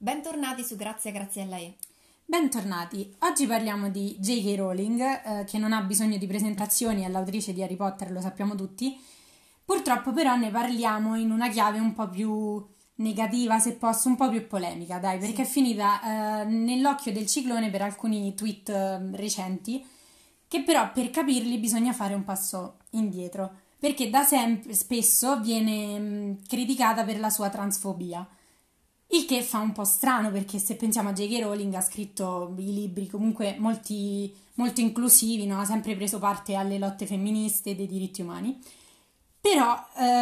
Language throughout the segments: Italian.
Bentornati su Graziella E. Bentornati, oggi parliamo di J.K. Rowling, che non ha bisogno di presentazioni, è l'autrice di Harry Potter, lo sappiamo tutti. Purtroppo però ne parliamo in una chiave un po' più negativa, se posso, un po' più polemica, dai, perché è finita nell'occhio del ciclone per alcuni tweet recenti, che però per capirli bisogna fare un passo indietro, perché da sempre spesso viene criticata per la sua transfobia. Il che fa un po' strano perché se pensiamo a J.K. Rowling ha scritto i libri comunque molto inclusivi, no? Ha sempre preso parte alle lotte femministe e dei diritti umani. Però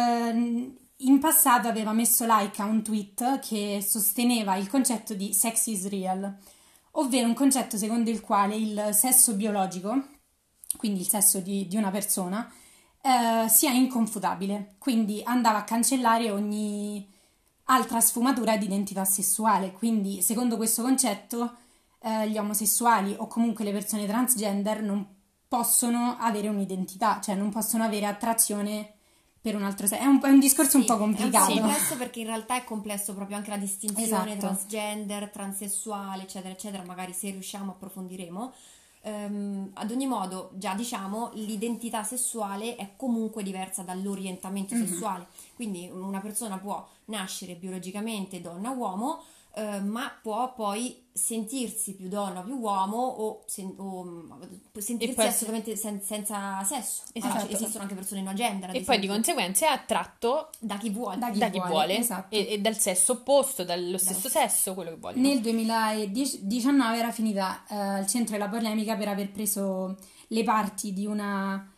in passato aveva messo like a un tweet che sosteneva il concetto di sex is real, ovvero un concetto secondo il quale il sesso biologico, quindi il sesso di una persona, sia inconfutabile. Quindi andava a cancellare ogni altra sfumatura di identità sessuale, quindi secondo questo concetto gli omosessuali o comunque le persone transgender non possono avere un'identità, cioè non possono avere attrazione per un altro sesso. È un discorso un po' complicato. È un po' complesso perché in realtà è complesso proprio anche la distinzione Esatto. transgender, transessuale, eccetera, eccetera, magari se riusciamo approfondiremo. Ad ogni modo, già diciamo, l'identità sessuale è comunque diversa dall'orientamento sessuale, quindi una persona può nascere biologicamente donna o uomo, ma può poi sentirsi più donna o più uomo o sentirsi assolutamente senza sesso. Esatto. Allora, esistono anche persone no gender, e poi di conseguenza è attratto da chi vuole, da chi vuole, esatto. e dal sesso opposto, dallo stesso sesso, quello che vogliono. Nel 2019 era finita al centro della polemica per aver preso le parti di una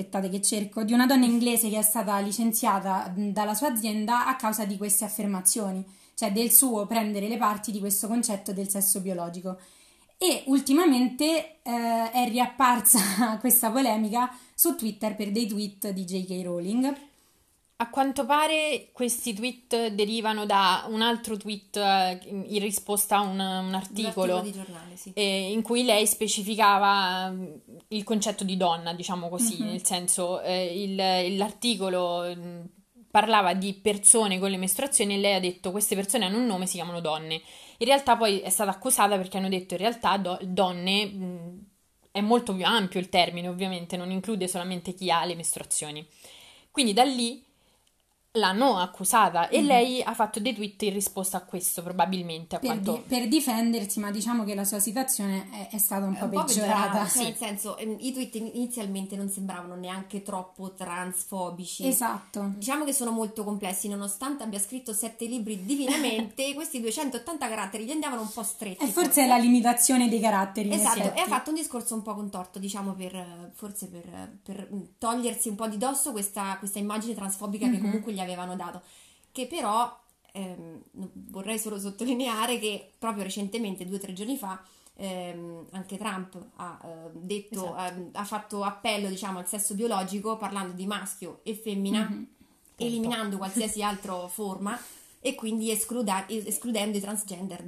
donna inglese che è stata licenziata dalla sua azienda a causa di queste affermazioni, cioè del suo prendere le parti di questo concetto del sesso biologico. E ultimamente è riapparsa questa polemica su Twitter per dei tweet di J.K. Rowling. A quanto pare questi tweet derivano da un altro tweet in risposta a un articolo di giornale, sì. In cui lei specificava il concetto di donna, diciamo così, nel senso l'articolo parlava di persone con le mestruazioni e lei ha detto queste persone hanno un nome, si chiamano donne. In realtà poi è stata accusata perché hanno detto in realtà donne è molto più ampio il termine, ovviamente non include solamente chi ha le mestruazioni. Quindi da lì l'hanno accusata e lei ha fatto dei tweet in risposta a questo, probabilmente per difendersi, ma diciamo che la sua situazione è stata un po' peggiorata. Cioè, nel senso, i tweet inizialmente non sembravano neanche troppo transfobici. Esatto. Diciamo che sono molto complessi, nonostante abbia scritto 7 libri divinamente, questi 280 caratteri gli andavano un po' stretti. E forse è la limitazione dei caratteri. Esatto, e ha fatto un discorso un po' contorto, diciamo, per togliersi un po' di dosso questa immagine transfobica che comunque gli avevano dato, che però vorrei solo sottolineare che proprio recentemente, 2 o 3 giorni fa, anche Trump ha detto, ha fatto appello, diciamo, al sesso biologico parlando di maschio e femmina, eliminando qualsiasi altra forma e quindi escludendo i transgender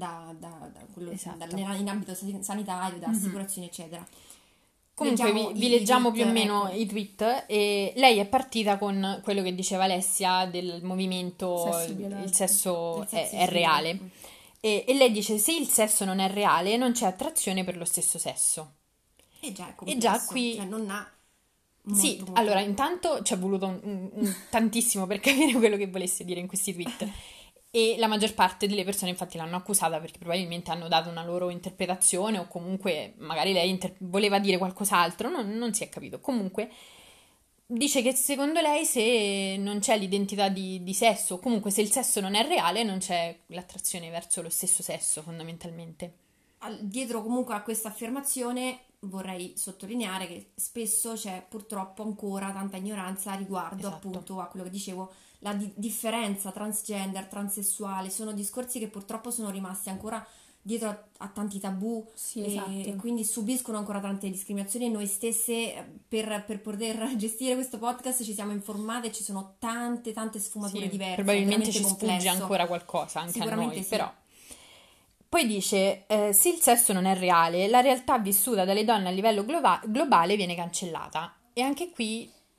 in ambito sanitario, da assicurazioni, eccetera. Comunque vi leggiamo più o meno i tweet e lei è partita con quello che diceva Alessia del movimento il sesso è reale e lei dice se il sesso non è reale non c'è attrazione per lo stesso sesso e già qui cioè non ha molto. Allora intanto ci è voluto tantissimo per capire quello che volesse dire in questi tweet. E la maggior parte delle persone infatti l'hanno accusata perché probabilmente hanno dato una loro interpretazione o comunque magari lei voleva dire qualcos'altro, non si è capito. Comunque dice che secondo lei se non c'è l'identità di sesso o comunque se il sesso non è reale non c'è l'attrazione verso lo stesso sesso fondamentalmente. Dietro comunque a questa affermazione vorrei sottolineare che spesso c'è purtroppo ancora tanta ignoranza riguardo appunto a quello che dicevo, la differenza transgender, transessuale, sono discorsi che purtroppo sono rimasti ancora dietro a tanti tabù e quindi subiscono ancora tante discriminazioni e noi stesse per poter gestire questo podcast ci siamo informate e ci sono tante sfumature diverse. Probabilmente ci sfugge ancora qualcosa anche a noi, però. Poi dice, se il sesso non è reale, la realtà vissuta dalle donne a livello globale viene cancellata. E anche qui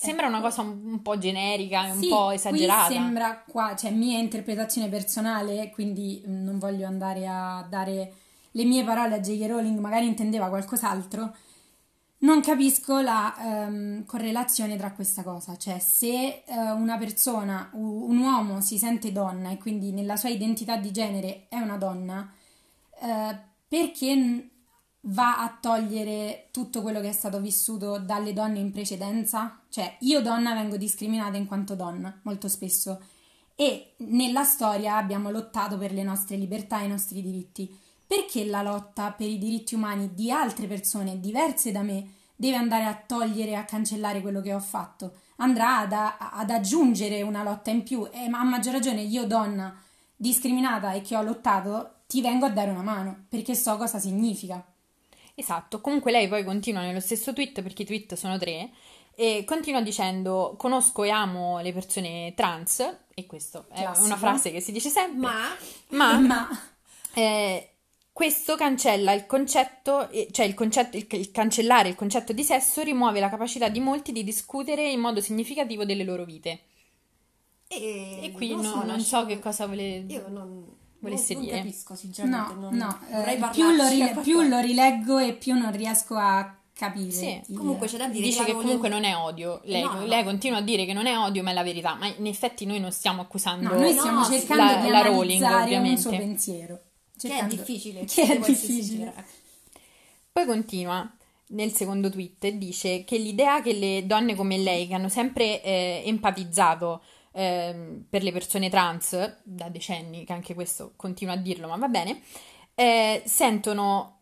Sembra una cosa un po' generica e un Sì, po' esagerata. qui sembra qua, cioè mia interpretazione personale, quindi non voglio andare a dare le mie parole a J.K. Rowling, magari intendeva qualcos'altro. Non capisco la correlazione tra questa cosa, cioè se una persona, un uomo si sente donna e quindi nella sua identità di genere è una donna, perché va a togliere tutto quello che è stato vissuto dalle donne in precedenza? Cioè io donna vengo discriminata in quanto donna molto spesso e nella storia abbiamo lottato per le nostre libertà e i nostri diritti. Perché la lotta per i diritti umani di altre persone diverse da me deve andare a togliere e a cancellare quello che ho fatto? Andrà ad aggiungere una lotta in più e a maggior ragione io donna discriminata e che ho lottato ti vengo a dare una mano perché so cosa significa. Esatto, comunque lei poi continua nello stesso tweet, perché i tweet sono 3, e continua dicendo: conosco e amo le persone trans, e questo è Classico. una frase che si dice sempre, Ma questo cancella il concetto, cioè il cancellare il concetto di sesso rimuove la capacità di molti di discutere in modo significativo delle loro vite. E qui non so che cosa volesse non dire. capisco sinceramente. no, vorrei più lo rileggo e più non riesco a capire. Sì, comunque c'è da dire Dice che la comunque Rowling- non è odio. Lei, No, no. lei continua a dire che non è odio, ma è la verità. Ma in effetti noi non stiamo accusando No, noi stiamo No, cercando la- di la Rowling, analizzare un ovviamente. suo pensiero. che è Cercando- difficile. Che è devo essere difficile. sincera. Poi continua nel secondo tweet e dice che l'idea che le donne come lei, che hanno sempre empatizzato per le persone trans da decenni, che anche questo continua a dirlo, ma va bene, sentono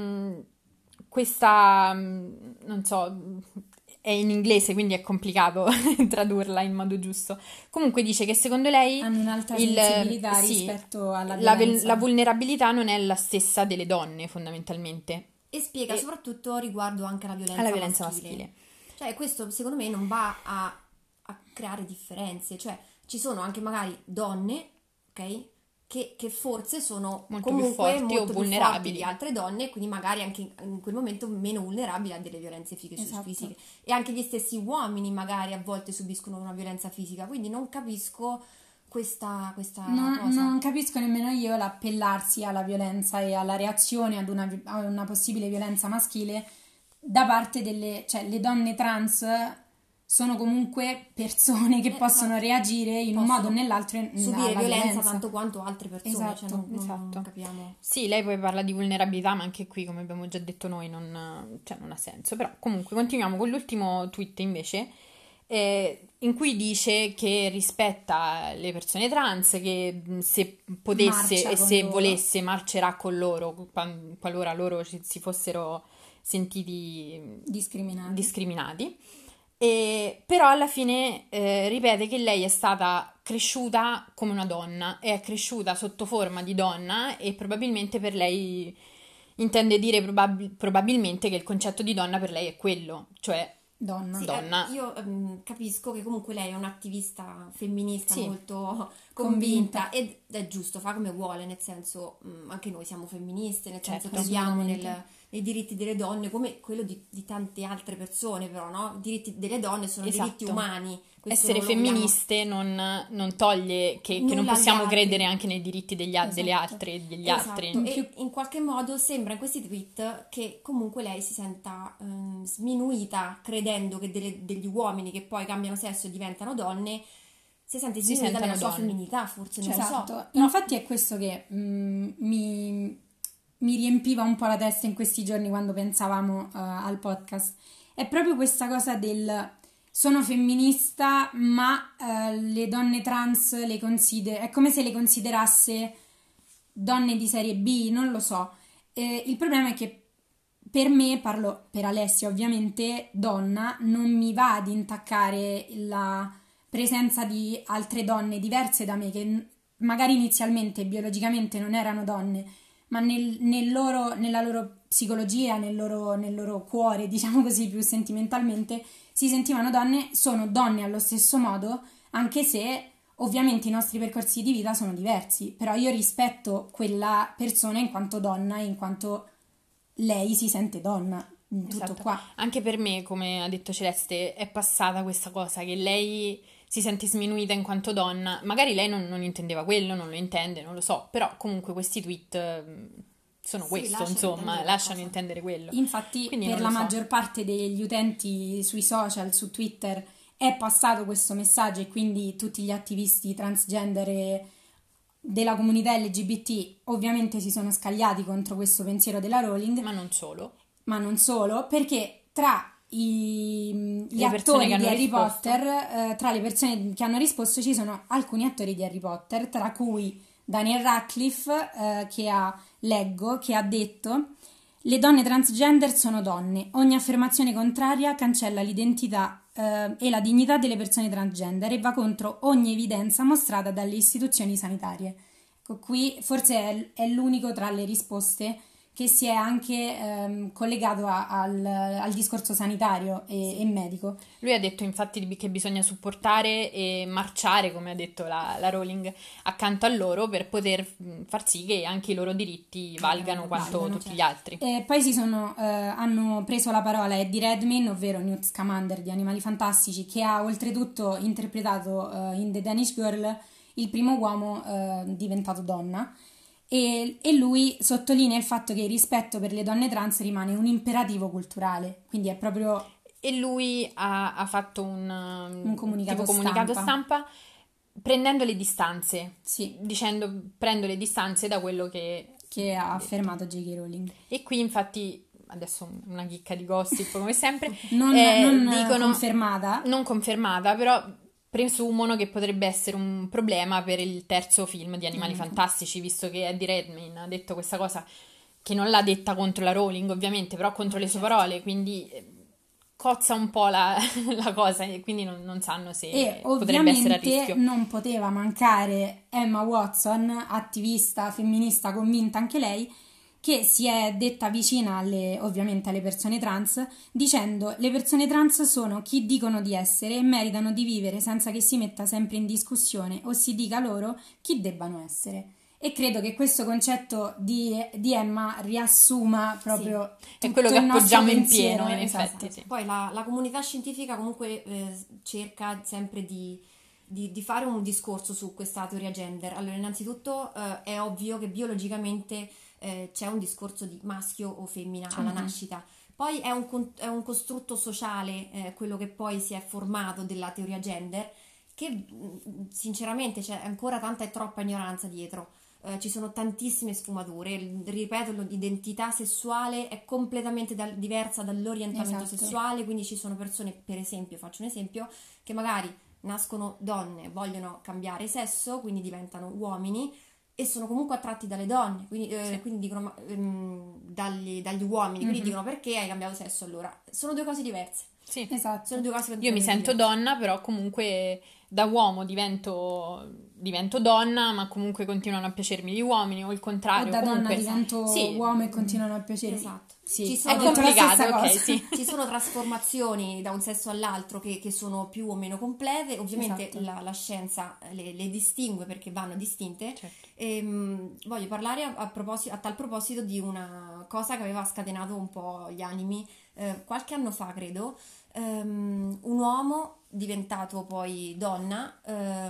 questa, non so, è in inglese, quindi è complicato tradurla in modo giusto. Comunque dice che secondo lei Hanno un'altra il- sensibilità sì, rispetto alla la violenza. vulnerabilità non è la stessa delle donne, fondamentalmente. E spiega E- soprattutto riguardo anche alla violenza, alla violenza maschile. Cioè questo secondo me non va a creare differenze, cioè ci sono anche magari donne, ok? Che forse sono Molto più comunque forti o molto più vulnerabili. forti di altre donne, quindi magari anche in quel momento meno vulnerabili a delle violenze Esatto. fisiche. E anche gli stessi uomini magari a volte subiscono una violenza fisica, quindi non capisco questa cosa. Non capisco nemmeno io l'appellarsi alla violenza e alla reazione a una possibile violenza maschile da parte cioè le donne trans sono comunque persone che possono reagire in un possono modo o nell'altro subire alla violenza tanto quanto altre persone, Esatto, cioè non esatto. capiamo. Sì, lei poi parla di vulnerabilità, ma anche qui, come abbiamo già detto noi, non ha senso. Però comunque continuiamo con l'ultimo tweet invece, in cui dice che rispetta le persone trans, che se potesse Marcia e con se loro. volesse marcerà con loro qualora loro si fossero sentiti discriminati. Però alla fine ripete che lei è stata cresciuta come una donna, è cresciuta sotto forma di donna e probabilmente per lei intende dire probabilmente che il concetto di donna per lei è quello, cioè donna. Sì, donna. io capisco che comunque lei è un'attivista femminista Sì. molto convinta ed è giusto, fa come vuole, nel senso anche noi siamo femministe, nel senso Certo, crediamo assolutamente. nei diritti delle donne come quello di tante altre persone, però no? I diritti delle donne sono Esatto. diritti umani. Questo Essere non lo vogliamo- femministe non toglie che Nulla non agli possiamo altri. credere anche nei diritti delle Esatto. altre e degli Esatto, altri. e in qualche modo sembra in questi tweet che comunque lei si senta sminuita credendo che degli uomini che poi cambiano sesso e diventano donne si sente Si sminuita sentono nella sua donne. femminilità, forse non lo Esatto, so. infatti è questo che mi riempiva un po' la testa in questi giorni quando pensavamo al podcast. È proprio questa cosa del sono femminista, ma le donne trans è come se le considerasse donne di serie B, non lo so. Il problema è che per me, parlo per Alessia ovviamente, donna, non mi va ad intaccare la presenza di altre donne diverse da me, che magari inizialmente biologicamente non erano donne, ma nella loro psicologia, nel loro cuore, diciamo così, più sentimentalmente, si sentivano donne, sono donne allo stesso modo, anche se ovviamente i nostri percorsi di vita sono diversi, però io rispetto quella persona in quanto donna, in quanto lei si sente donna. tutto Esatto. qua. Anche per me, come ha detto Celeste, è passata questa cosa che lei si sente sminuita in quanto donna. Magari lei non intendeva quello, non lo intende, non lo so, però comunque questi tweet sono Sì, questo, lasciano insomma, intendere lasciano qualcosa. intendere quello. Infatti, Quindi per non la lo so. maggior parte degli utenti sui social, su Twitter, è passato questo messaggio e quindi tutti gli attivisti transgender e della comunità LGBT ovviamente si sono scagliati contro questo pensiero della Rowling, Ma non solo. ma non solo, perché tra gli Le persone attori che hanno di Harry risposto. Potter, tra le persone che hanno risposto ci sono alcuni attori di Harry Potter, tra cui Daniel Radcliffe, che ha detto: le donne transgender sono donne, ogni affermazione contraria cancella l'identità e la dignità delle persone transgender e va contro ogni evidenza mostrata dalle istituzioni sanitarie. Ecco, qui forse è l'unico tra le risposte che si è anche collegato al discorso sanitario e medico. Lui ha detto infatti che bisogna supportare e marciare, come ha detto la Rowling, accanto a loro per poter far sì che anche i loro diritti valgano quanto valgano, tutti gli altri. E poi hanno preso la parola Eddie Redmayne, ovvero Newt Scamander di Animali Fantastici, che ha oltretutto interpretato in The Danish Girl il primo uomo diventato donna. E lui sottolinea il fatto che il rispetto per le donne trans rimane un imperativo culturale, quindi è proprio E lui ha fatto un comunicato tipo comunicato stampa. stampa prendendo le distanze, Sì, dicendo prendo le distanze da quello che ha affermato J.K. Rowling. E qui infatti, adesso una chicca di gossip come sempre, Non dicono, confermata. non confermata, però presumono che potrebbe essere un problema per il terzo film di Animali Fantastici, visto che Eddie Redmayne ha detto questa cosa, che non l'ha detta contro la Rowling ovviamente, però contro le sue parole, quindi cozza un po' la cosa e quindi non sanno se E potrebbe essere a ovviamente rischio. non poteva mancare Emma Watson, attivista femminista convinta anche lei, che si è detta vicina ovviamente alle persone trans, dicendo: le persone trans sono chi dicono di essere e meritano di vivere senza che si metta sempre in discussione o si dica loro chi debbano essere. E credo che questo concetto di Emma riassuma proprio È tutto quello che il nostro appoggiamo in pensiero, pieno, in esatto. effetti, sì. Poi la comunità scientifica comunque cerca sempre di fare un discorso su questa teoria gender. Allora, innanzitutto è ovvio che biologicamente c'è un discorso di maschio o femmina alla nascita. Poi è un costrutto sociale, quello che poi si è formato della teoria gender, che sinceramente c'è ancora tanta e troppa ignoranza dietro. Ci sono tantissime sfumature, ripeto, l'identità sessuale è completamente diversa dall'orientamento Esatto. sessuale, quindi ci sono persone, per esempio, faccio un esempio, che magari nascono donne, vogliono cambiare sesso, quindi diventano uomini e sono comunque attratti dalle donne, quindi, quindi dicono dagli uomini, quindi dicono: perché hai cambiato sesso allora? Sono due cose diverse. Sì. Esatto. Sono due cose Io mi completamente sento diverse. donna, però comunque da uomo divento donna, ma comunque continuano a piacermi gli uomini, o il O contrario. da donna comunque, divento sì, uomo e continuano a piacermi. Esatto. Sì, Ci ho sono- è detto la complicato, stessa ok, cosa. sì. Ci sono trasformazioni da un sesso all'altro che sono più o meno complete, ovviamente Esatto. la scienza le distingue perché vanno distinte. Certo. Voglio parlare a tal proposito di una cosa che aveva scatenato un po' gli animi qualche anno fa, credo. Un uomo diventato poi donna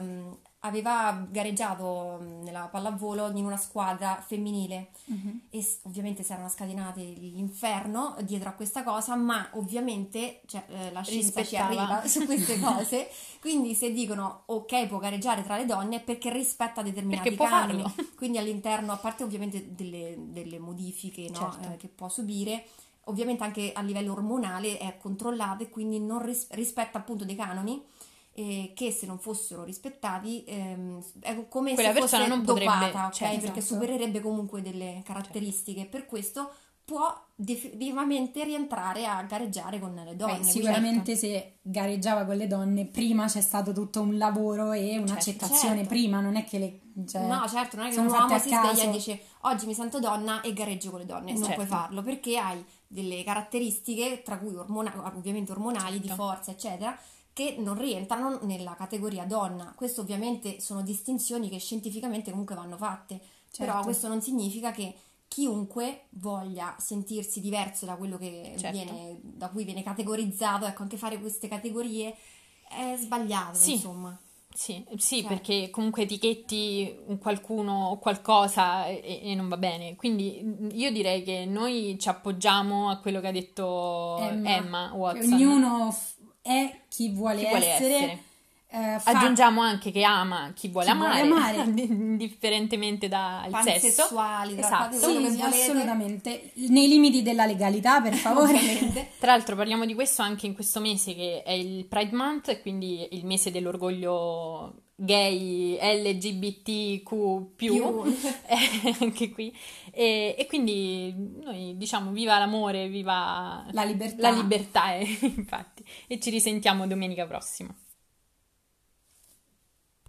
aveva gareggiato nella pallavolo in una squadra femminile e ovviamente si erano scatenate l'inferno dietro a questa cosa, ma ovviamente la scienza ci Rispettava. arriva su queste cose, quindi se dicono ok può gareggiare tra le donne è perché rispetta determinati Perché può canoni, farlo. quindi all'interno, a parte ovviamente delle modifiche, no, Certo. che può subire, ovviamente anche a livello ormonale è controllato e quindi non rispetta appunto dei canoni che se non fossero rispettati è come Quella se persona fosse non potrebbe, dopata, ok? certo. Perché Esatto. supererebbe comunque delle caratteristiche, per questo può definitivamente rientrare a gareggiare con le donne. Beh, quindi- sicuramente se gareggiava con le donne prima c'è stato tutto un lavoro e un'accettazione certo. prima, non è che No, certo, non è che sono un fatte uomo a si sveglia caso. e dice oggi mi sento donna e gareggio con le donne. Non Certo. puoi farlo perché hai delle caratteristiche, tra cui ovviamente ormonali, di Certo. forza, eccetera, che non rientrano nella categoria donna. Questo ovviamente sono distinzioni che scientificamente comunque vanno fatte, però Certo. questo non significa che chiunque voglia sentirsi diverso da quello che Certo. da cui viene categorizzato, ecco, anche fare queste categorie è sbagliato, Sì. insomma. Sì, Cioè, perché comunque etichetti un qualcuno o qualcosa e non va bene. Quindi io direi che noi ci appoggiamo a quello che ha detto Emma che Watson. ognuno è chi vuole Chi vuole essere. fa Aggiungiamo anche che ama chi vuole chi vuole amare, amare. indifferentemente dal sesso. pansessuali, Esatto. quello che sì, volete. assolutamente, nei limiti della legalità, per favore. Ovviamente. Tra l'altro parliamo di questo anche in questo mese che è il Pride Month, e quindi il mese dell'orgoglio gay, LGBTQ+, anche qui. E quindi noi diciamo viva l'amore, viva La libertà. infatti. E ci risentiamo domenica prossima.